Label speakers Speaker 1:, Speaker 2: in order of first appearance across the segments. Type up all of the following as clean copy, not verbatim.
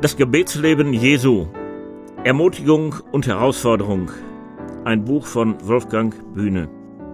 Speaker 1: Das Gebetsleben Jesu. Ermutigung und Herausforderung. Ein Buch von Wolfgang Bühne.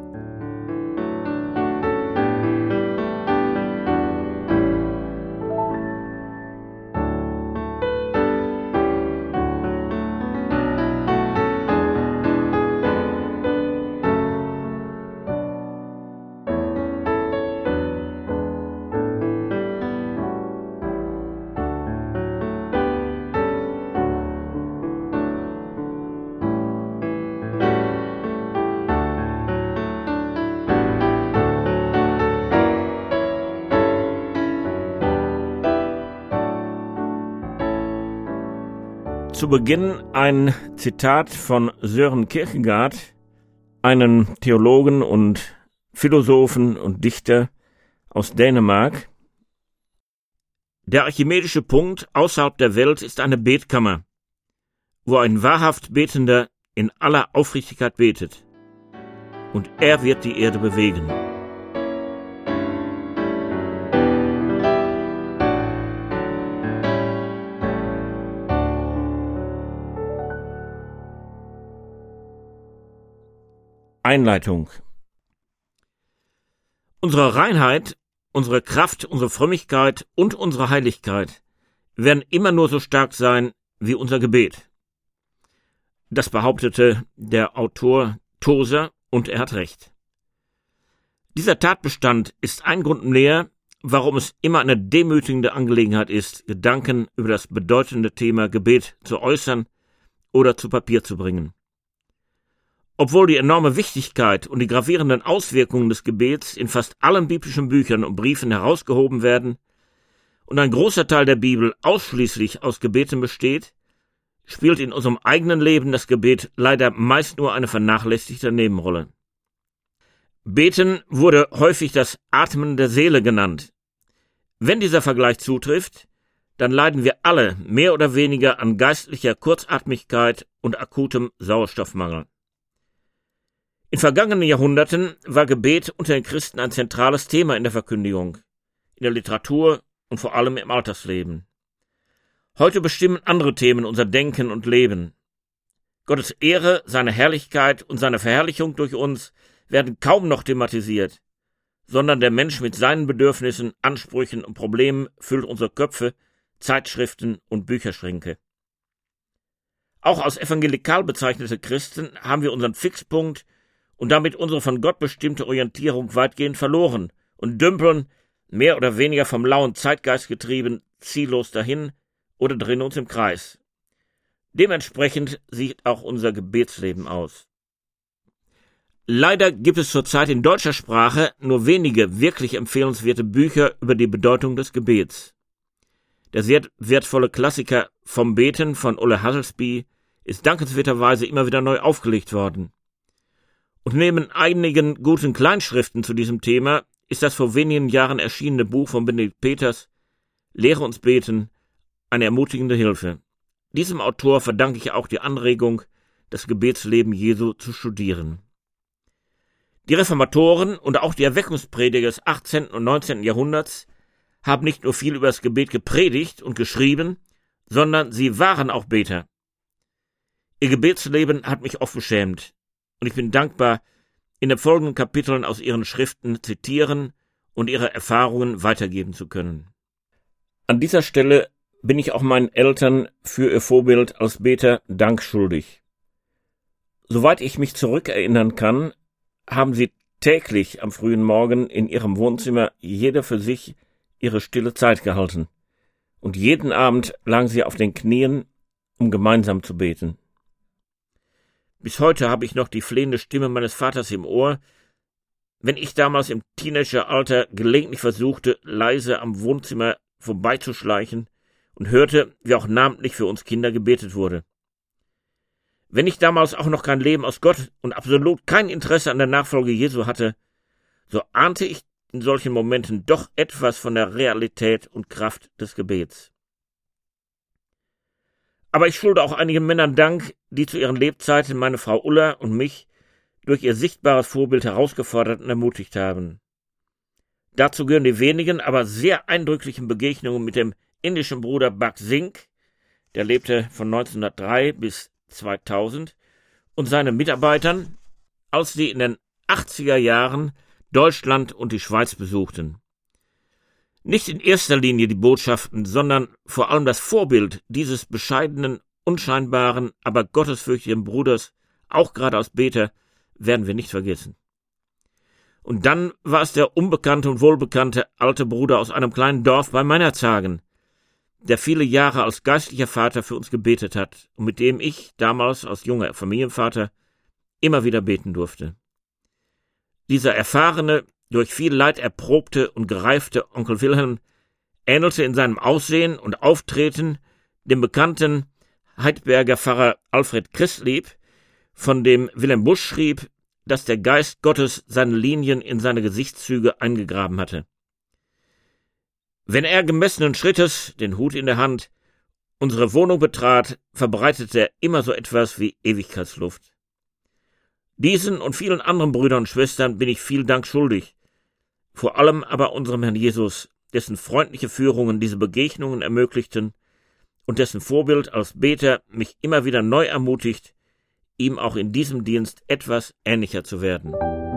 Speaker 1: Zu Beginn ein Zitat von Søren Kierkegaard, einem Theologen und Philosophen und Dichter aus Dänemark. Der archimedische Punkt außerhalb der Welt ist eine Betkammer, wo ein wahrhaft Betender in aller Aufrichtigkeit betet, und er wird die Erde bewegen. Einleitung. Unsere Reinheit, unsere Kraft, unsere Frömmigkeit und unsere Heiligkeit werden immer nur so stark sein wie unser Gebet. Das behauptete der Autor Tozer, und er hat recht. Dieser Tatbestand ist ein Grund mehr, warum es immer eine demütigende Angelegenheit ist, Gedanken über das bedeutende Thema Gebet zu äußern oder zu Papier zu bringen. Obwohl die enorme Wichtigkeit und die gravierenden Auswirkungen des Gebets in fast allen biblischen Büchern und Briefen herausgehoben werden und ein großer Teil der Bibel ausschließlich aus Gebeten besteht, spielt in unserem eigenen Leben das Gebet leider meist nur eine vernachlässigte Nebenrolle. Beten wurde häufig das Atmen der Seele genannt. Wenn dieser Vergleich zutrifft, dann leiden wir alle mehr oder weniger an geistlicher Kurzatmigkeit und akutem Sauerstoffmangel. In vergangenen Jahrhunderten war Gebet unter den Christen ein zentrales Thema in der Verkündigung, in der Literatur und vor allem im Alltagsleben. Heute bestimmen andere Themen unser Denken und Leben. Gottes Ehre, seine Herrlichkeit und seine Verherrlichung durch uns werden kaum noch thematisiert, sondern der Mensch mit seinen Bedürfnissen, Ansprüchen und Problemen füllt unsere Köpfe, Zeitschriften und Bücherschränke. Auch als evangelikal bezeichnete Christen haben wir unseren Fixpunkt und damit unsere von Gott bestimmte Orientierung weitgehend verloren und dümpeln, mehr oder weniger vom lauen Zeitgeist getrieben, ziellos dahin oder drehen uns im Kreis. Dementsprechend sieht auch unser Gebetsleben aus. Leider gibt es zurzeit in deutscher Sprache nur wenige wirklich empfehlenswerte Bücher über die Bedeutung des Gebets. Der sehr wertvolle Klassiker Vom Beten von Ole Hasselsby ist dankenswerterweise immer wieder neu aufgelegt worden. Und neben einigen guten Kleinschriften zu diesem Thema ist das vor wenigen Jahren erschienene Buch von Benedikt Peters, Lehre uns beten, eine ermutigende Hilfe. Diesem Autor verdanke ich auch die Anregung, das Gebetsleben Jesu zu studieren. Die Reformatoren und auch die Erweckungsprediger des 18. und 19. Jahrhunderts haben nicht nur viel über das Gebet gepredigt und geschrieben, sondern sie waren auch Beter. Ihr Gebetsleben hat mich oft beschämt. Und ich bin dankbar, in den folgenden Kapiteln aus ihren Schriften zitieren und ihre Erfahrungen weitergeben zu können. An dieser Stelle bin ich auch meinen Eltern für ihr Vorbild als Beter Dank schuldig. Soweit ich mich zurückerinnern kann, haben sie täglich am frühen Morgen in ihrem Wohnzimmer jeder für sich ihre stille Zeit gehalten. Und jeden Abend lagen sie auf den Knien, um gemeinsam zu beten. Bis heute habe ich noch die flehende Stimme meines Vaters im Ohr, wenn ich damals im Teenageralter gelegentlich versuchte, leise am Wohnzimmer vorbeizuschleichen und hörte, wie auch namentlich für uns Kinder gebetet wurde. Wenn ich damals auch noch kein Leben aus Gott und absolut kein Interesse an der Nachfolge Jesu hatte, so ahnte ich in solchen Momenten doch etwas von der Realität und Kraft des Gebets. Aber ich schulde auch einigen Männern Dank, die zu ihren Lebzeiten meine Frau Ulla und mich durch ihr sichtbares Vorbild herausgefordert und ermutigt haben. Dazu gehören die wenigen, aber sehr eindrücklichen Begegnungen mit dem indischen Bruder Bhakt Singh, der lebte von 1903 bis 2000, und seinen Mitarbeitern, als sie in den 80er Jahren Deutschland und die Schweiz besuchten. Nicht in erster Linie die Botschaften, sondern vor allem das Vorbild dieses bescheidenen, unscheinbaren, aber gottesfürchtigen Bruders, auch gerade als Beter, werden wir nicht vergessen. Und dann war es der unbekannte und wohlbekannte alte Bruder aus einem kleinen Dorf bei Meinerzhagen, der viele Jahre als geistlicher Vater für uns gebetet hat und mit dem ich damals als junger Familienvater immer wieder beten durfte. Dieser erfahrene, durch viel Leid erprobte und gereifte Onkel Wilhelm ähnelte in seinem Aussehen und Auftreten dem bekannten Heidberger Pfarrer Alfred Christlieb, von dem Wilhelm Busch schrieb, dass der Geist Gottes seine Linien in seine Gesichtszüge eingegraben hatte. Wenn er gemessenen Schrittes, den Hut in der Hand, unsere Wohnung betrat, verbreitete er immer so etwas wie Ewigkeitsluft. Diesen und vielen anderen Brüdern und Schwestern bin ich viel Dank schuldig, vor allem aber unserem Herrn Jesus, dessen freundliche Führungen diese Begegnungen ermöglichten und dessen Vorbild als Beter mich immer wieder neu ermutigt, ihm auch in diesem Dienst etwas ähnlicher zu werden.